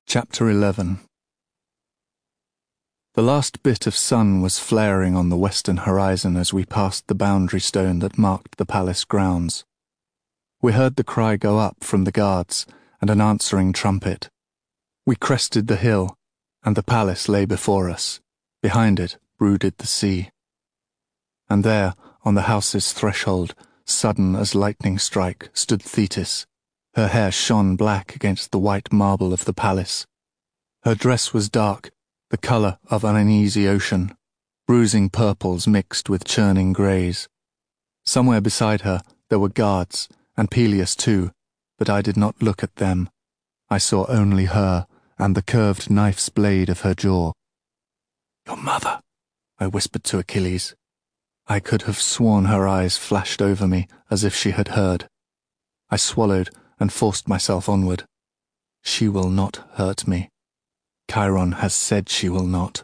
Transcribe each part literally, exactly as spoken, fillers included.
Chapter eleven. The last bit of sun was flaring on the western horizon as we passed the boundary stone that marked the palace grounds. We heard the cry go up from the guards and an answering trumpet. We crested the hill, and the palace lay before us. Behind it brooded the sea. And there, on the house's threshold, sudden as lightning strike, stood Thetis. Her hair shone black against the white marble of the palace. Her dress was dark, the colour of an uneasy ocean, bruising purples mixed with churning greys. Somewhere beside her there were guards, and Peleus too, but I did not look at them. I saw only her and the curved knife's blade of her jaw. "Your mother," I whispered to Achilles. I could have sworn her eyes flashed over me as if she had heard. I swallowed and forced myself onward. She will not hurt me. Chiron has said she will not.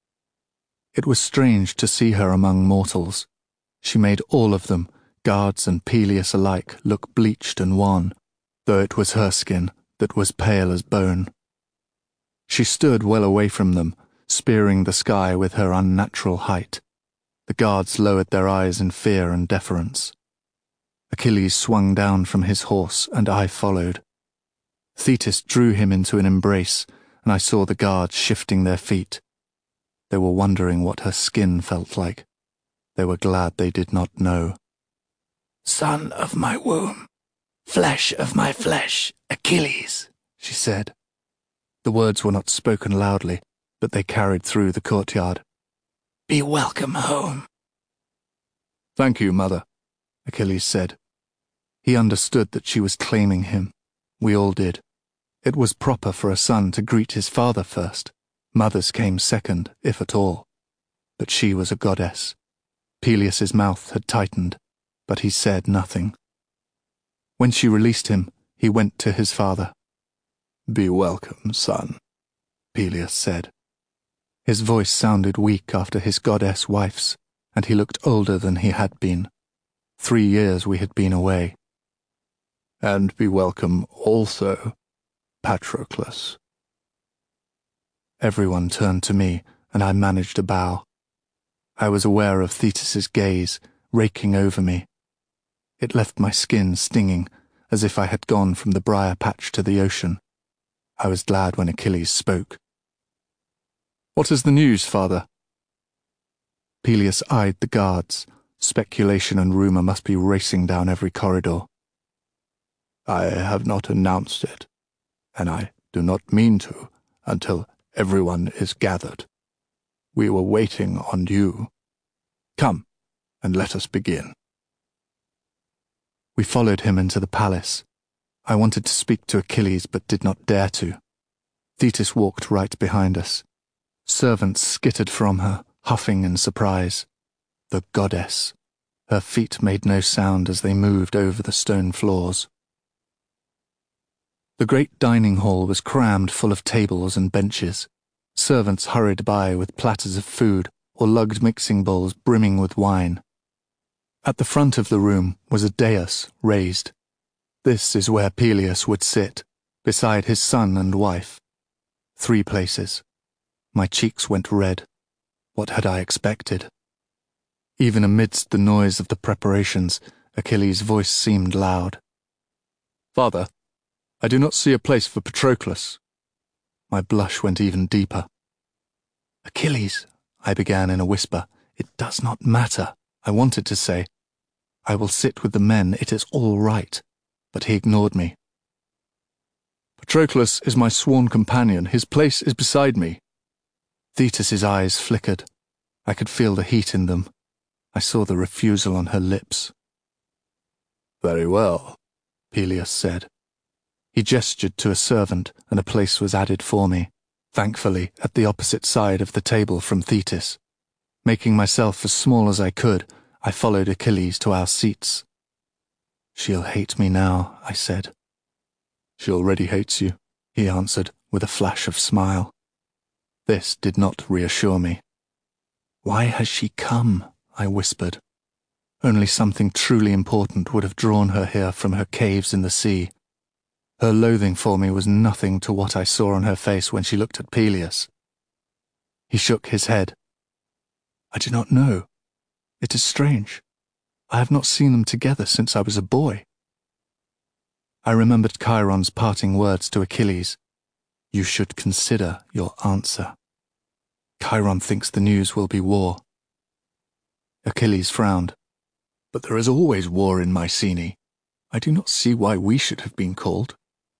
It was strange to see her among mortals. She made all of them, guards and Peleus alike, look bleached and wan, though it was her skin that was pale as bone. She stood well away from them, spearing the sky with her unnatural height. The guards lowered their eyes in fear and deference. Achilles swung down from his horse, and I followed. Thetis drew him into an embrace, and I saw the guards shifting their feet. They were wondering what her skin felt like. They were glad they did not know. "Son of my womb, flesh of my flesh, Achilles," she said. The words were not spoken loudly, but they carried through the courtyard. "Be welcome home." "Thank you, mother," Achilles said. He understood that she was claiming him. We all did. It was proper for a son to greet his father first. Mothers came second, if at all. But she was a goddess. Peleus's mouth had tightened, but he said nothing. When she released him, he went to his father. "Be welcome, son," Peleus said. His voice sounded weak after his goddess wife's, and he looked older than he had been. Three years we had been away. "And be welcome also, Patroclus." Everyone turned to me, and I managed a bow. I was aware of Thetis's gaze, raking over me. It left my skin stinging, as if I had gone from the briar patch to the ocean. I was glad when Achilles spoke. "What is the news, father?" Peleus eyed the guards. Speculation and rumour must be racing down every corridor. "I have not announced it, and I do not mean to until everyone is gathered. We were waiting on you. Come, and let us begin." We followed him into the palace. I wanted to speak to Achilles, but did not dare to. Thetis walked right behind us. Servants skittered from her, huffing in surprise. The goddess. Her feet made no sound as they moved over the stone floors. The great dining hall was crammed full of tables and benches. Servants hurried by with platters of food or lugged mixing bowls brimming with wine. At the front of the room was a dais raised. This is where Peleus would sit, beside his son and wife. Three places. My cheeks went red. What had I expected? Even amidst the noise of the preparations, Achilles' voice seemed loud. "Father, I do not see a place for Patroclus." My blush went even deeper. "Achilles," I began in a whisper, "it does not matter." I wanted to say, "I will sit with the men, it is all right," but he ignored me. "Patroclus is my sworn companion. His place is beside me." Thetis's eyes flickered. I could feel the heat in them. I saw the refusal on her lips. "Very well," Peleus said. He gestured to a servant, and a place was added for me, thankfully at the opposite side of the table from Thetis. Making myself as small as I could, I followed Achilles to our seats. "She'll hate me now," I said. "She already hates you," he answered with a flash of smile. This did not reassure me. "Why has she come?" I whispered. Only something truly important would have drawn her here from her caves in the sea. Her loathing for me was nothing to what I saw on her face when she looked at Peleus. He shook his head. I do not know. It is strange. I have not seen them together since I was a boy. I remembered Chiron's parting words to Achilles. You should consider your answer. Chiron thinks the news will be war. Achilles frowned. But there is always war in Mycenae. I do not see why we should have been called.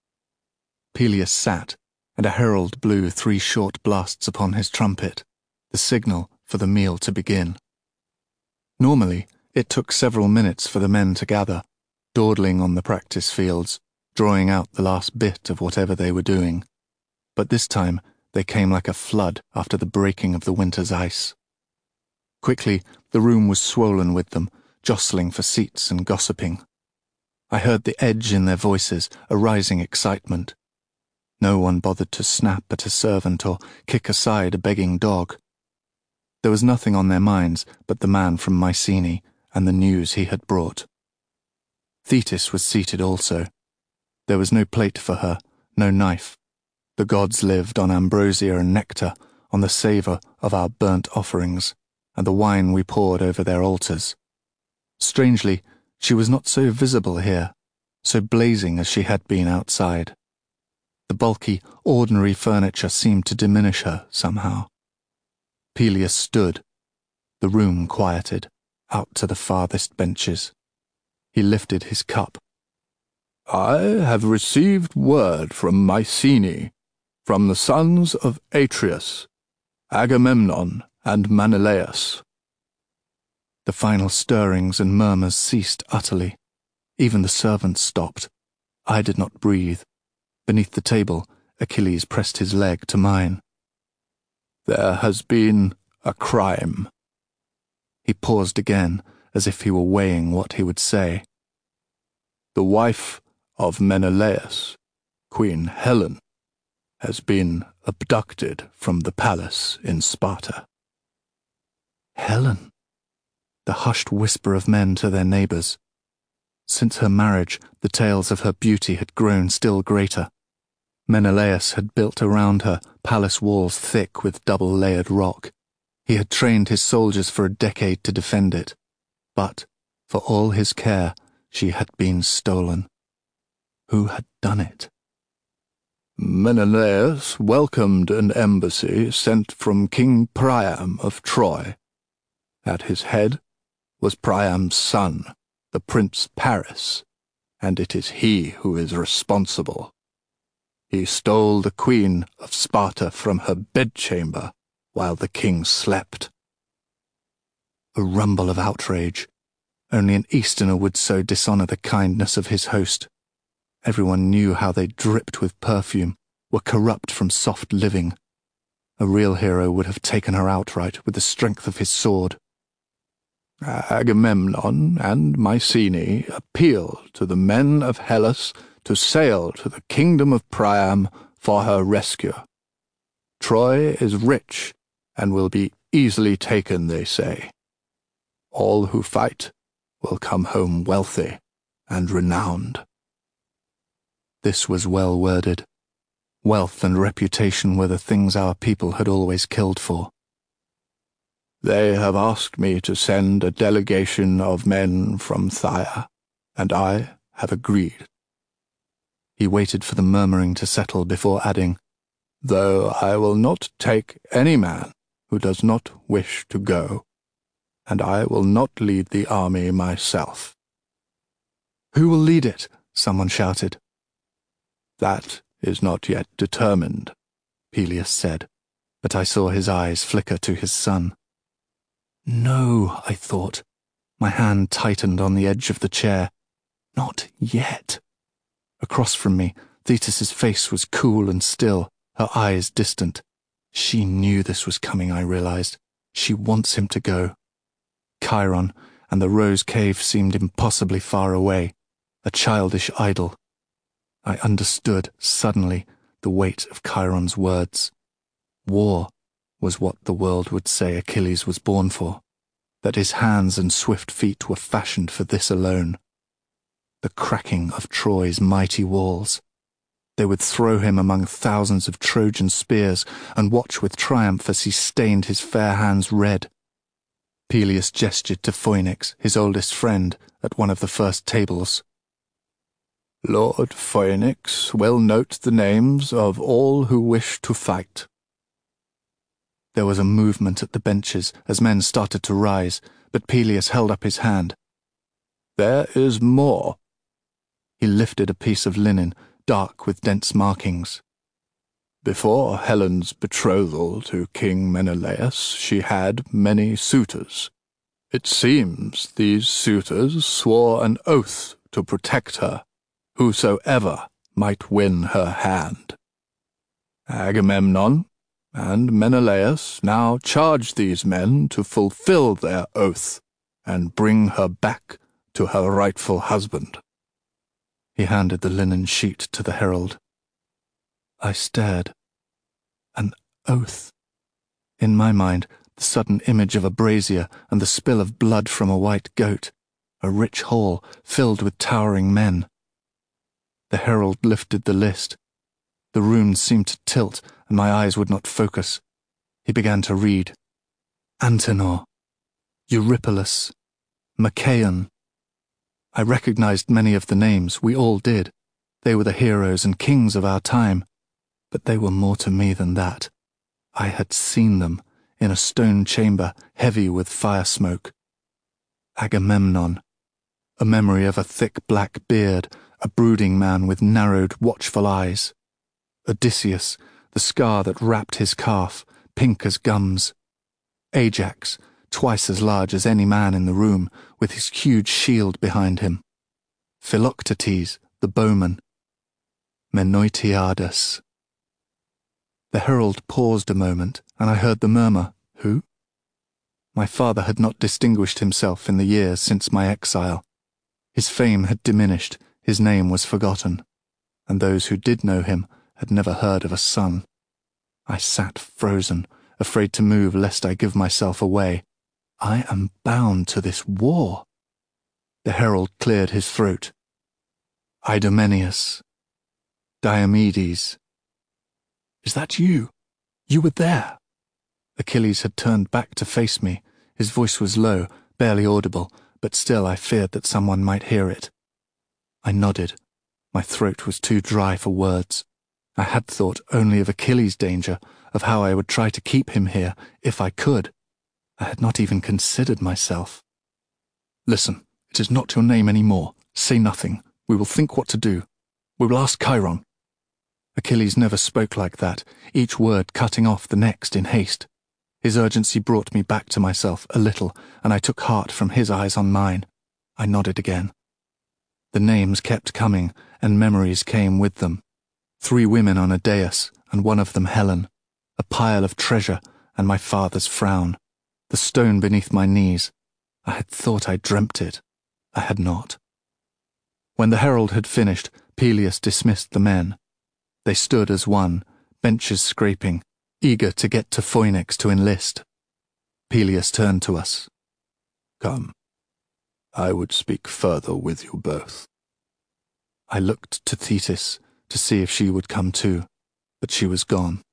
Peleus sat, and a herald blew three short blasts upon his trumpet, the signal for the meal to begin. Normally, it took several minutes for the men to gather, dawdling on the practice fields, drawing out the last bit of whatever they were doing. But this time, they came like a flood after the breaking of the winter's ice. Quickly, the room was swollen with them, jostling for seats and gossiping. I heard the edge in their voices, a rising excitement. No one bothered to snap at a servant or kick aside a begging dog. There was nothing on their minds but the man from Mycenae and the news he had brought. Thetis was seated also. There was no plate for her, no knife. The gods lived on ambrosia and nectar, on the savour of our burnt offerings, and the wine we poured over their altars. Strangely, she was not so visible here, so blazing as she had been outside. The bulky, ordinary furniture seemed to diminish her somehow. Peleus stood. The room quieted, out to the farthest benches. He lifted his cup. I have received word from Mycenae, from the sons of Atreus, Agamemnon and Menelaus. The final stirrings and murmurs ceased utterly. Even the servants stopped. I did not breathe. Beneath the table, Achilles pressed his leg to mine. There has been a crime. He paused again, as if he were weighing what he would say. The wife of Menelaus, Queen Helen, has been abducted from the palace in Sparta. Helen? The hushed whisper of men to their neighbours. Since her marriage, the tales of her beauty had grown still greater. Menelaus had built around her palace walls thick with double-layered rock. He had trained his soldiers for a decade to defend it. But, for all his care, she had been stolen. Who had done it? Menelaus welcomed an embassy sent from King Priam of Troy. At his head was Priam's son, the Prince Paris, and it is he who is responsible. He stole the queen of Sparta from her bedchamber while the king slept. A rumble of outrage. Only an Easterner would so dishonour the kindness of his host. Everyone knew how they dripped with perfume, were corrupt from soft living. A real hero would have taken her outright with the strength of his sword. Agamemnon and Mycenae appeal to the men of Hellas to sail to the kingdom of Priam for her rescue. Troy is rich and will be easily taken, they say. All who fight will come home wealthy and renowned. This was well worded. Wealth and reputation were the things our people had always killed for. They have asked me to send a delegation of men from Phthia, and I have agreed. He waited for the murmuring to settle before adding, though I will not take any man who does not wish to go, and I will not lead the army myself. Who will lead it? Someone shouted. That is not yet determined, Peleus said, but I saw his eyes flicker to his son. No, I thought. My hand tightened on the edge of the chair. Not yet. Across from me, Thetis's face was cool and still, her eyes distant. She knew this was coming, I realized. She wants him to go. Chiron and the Rose Cave seemed impossibly far away, a childish idol. I understood, suddenly, the weight of Chiron's words. War was what the world would say Achilles was born for, that his hands and swift feet were fashioned for this alone. The cracking of Troy's mighty walls, They would throw him among thousands of Trojan spears and watch with triumph as he stained his fair hands red. Peleus gestured to Phoenix, his oldest friend, at one of the first tables. "Lord Phoenix will note the names of all who wish to fight." There was a movement at the benches as men started to rise, but Peleus held up his hand. "There is more." He lifted a piece of linen, dark with dense markings. "Before Helen's betrothal to King Menelaus, she had many suitors. It seems these suitors swore an oath to protect her, whosoever might win her hand. Agamemnon and Menelaus now charge these men to fulfill their oath and bring her back to her rightful husband." He handed the linen sheet to the herald. I stared. An oath. In my mind, the sudden image of a brazier and the spill of blood from a white goat, a rich hall filled with towering men. The herald lifted the list. The runes seemed to tilt, and my eyes would not focus. He began to read. Antenor, Eurypylus, Machaon. I recognized many of the names, we all did. They were the heroes and kings of our time. But they were more to me than that. I had seen them, in a stone chamber heavy with fire smoke. Agamemnon, a memory of a thick black beard, a brooding man with narrowed, watchful eyes. Odysseus, the scar that wrapped his calf, pink as gums. Ajax, twice as large as any man in the room, with his huge shield behind him. Philoctetes, the bowman. Menoetiadas. The herald paused a moment, and I heard the murmur, "Who?" My father had not distinguished himself in the years since my exile. His fame had diminished, his name was forgotten, and those who did know him had never heard of a son. I sat frozen, afraid to move lest I give myself away. I am bound to this war. The herald cleared his throat. Idomeneus. Diomedes. Is that you? You were there. Achilles had turned back to face me. His voice was low, barely audible, but still I feared that someone might hear it. I nodded. My throat was too dry for words. I had thought only of Achilles' danger, of how I would try to keep him here, if I could. I had not even considered myself. "Listen, it is not your name any more. Say nothing. We will think what to do. We will ask Chiron." Achilles never spoke like that, each word cutting off the next in haste. His urgency brought me back to myself a little, and I took heart from his eyes on mine. I nodded again. The names kept coming, and memories came with them. Three women on a dais, and one of them Helen. A pile of treasure, and my father's frown. The stone beneath my knees. I had thought I dreamt it. I had not. When the herald had finished, Peleus dismissed the men. They stood as one, benches scraping, eager to get to Phoenix to enlist. Peleus turned to us. "Come. I would speak further with you both." I looked to Thetis to see if she would come too, but she was gone.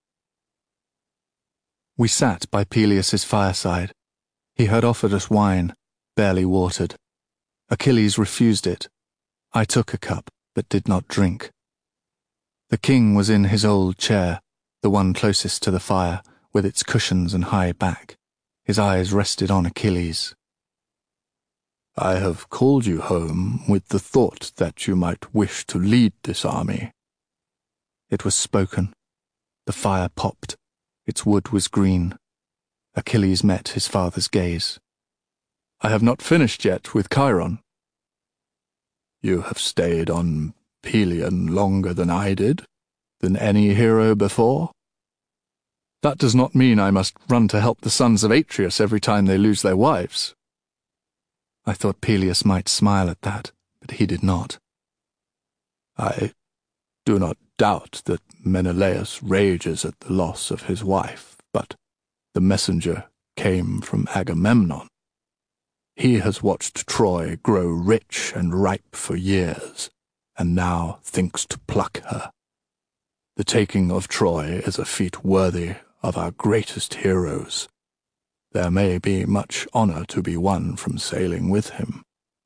We sat by Peleus's fireside. He had offered us wine, barely watered. Achilles refused it. I took a cup, but did not drink. The king was in his old chair, the one closest to the fire, with its cushions and high back. His eyes rested on Achilles. "I have called you home with the thought that you might wish to lead this army." It was spoken. The fire popped. Its wood was green. Achilles met his father's gaze. "I have not finished yet with Chiron." "You have stayed on Pelion longer than I did, than any hero before." "That does not mean I must run to help the sons of Atreus every time they lose their wives." I thought Peleus might smile at that, but he did not. "I do not doubt that Menelaus rages at the loss of his wife, but the messenger came from Agamemnon. He has watched Troy grow rich and ripe for years, and now thinks to pluck her. The taking of Troy is a feat worthy of our greatest heroes. There may be much honor to be won from sailing with him."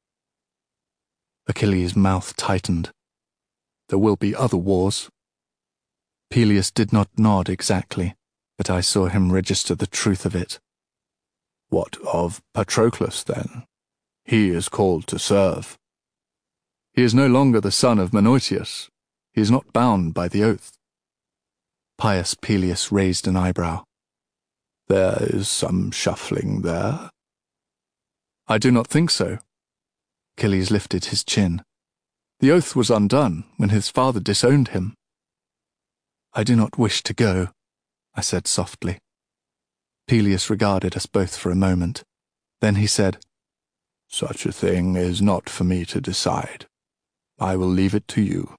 Achilles' mouth tightened. "There will be other wars." Peleus did not nod exactly, but I saw him register the truth of it. "What of Patroclus, then? He is called to serve." "He is no longer the son of Menoetius. He is not bound by the oath." Pious Peleus raised an eyebrow. "There is some shuffling there." "I do not think so." Achilles lifted his chin. "The oath was undone when his father disowned him." "I do not wish to go," I said softly. Peleus regarded us both for a moment. Then he said, "Such a thing is not for me to decide. I will leave it to you."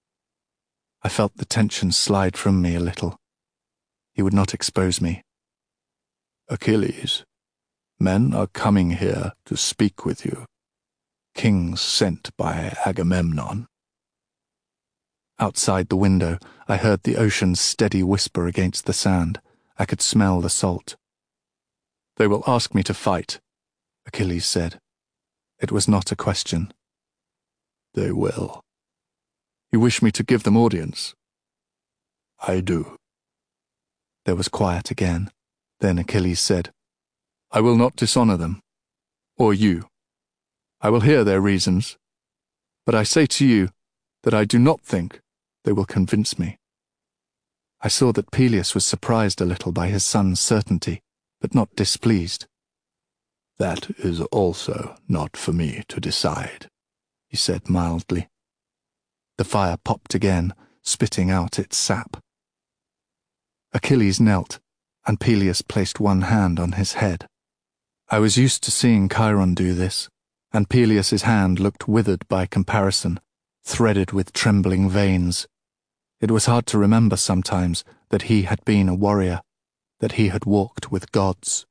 I felt the tension slide from me a little. He would not expose me. "Achilles, men are coming here to speak with you. Kings sent by Agamemnon." Outside the window, I heard the ocean's steady whisper against the sand. I could smell the salt. "They will ask me to fight," Achilles said. It was not a question. "They will." "You wish me to give them audience?" "I do." There was quiet again. Then Achilles said, "I will not dishonor them, or you. I will hear their reasons, but I say to you that I do not think they will convince me." I saw that Peleus was surprised a little by his son's certainty, but not displeased. "That is also not for me to decide," he said mildly. The fire popped again, spitting out its sap. Achilles knelt, and Peleus placed one hand on his head. I was used to seeing Chiron do this, and Peleus's hand looked withered by comparison, threaded with trembling veins. It was hard to remember sometimes that he had been a warrior, that he had walked with gods.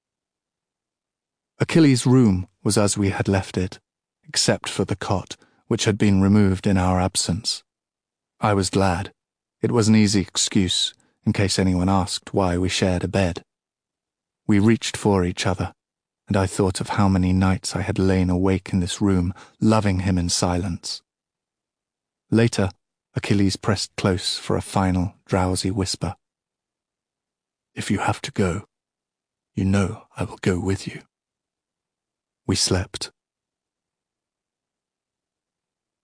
Achilles' room was as we had left it, except for the cot, which had been removed in our absence. I was glad. It was an easy excuse, in case anyone asked why we shared a bed. We reached for each other, and I thought of how many nights I had lain awake in this room, loving him in silence. Later, Achilles pressed close for a final, drowsy whisper. "If you have to go, you know I will go with you." We slept.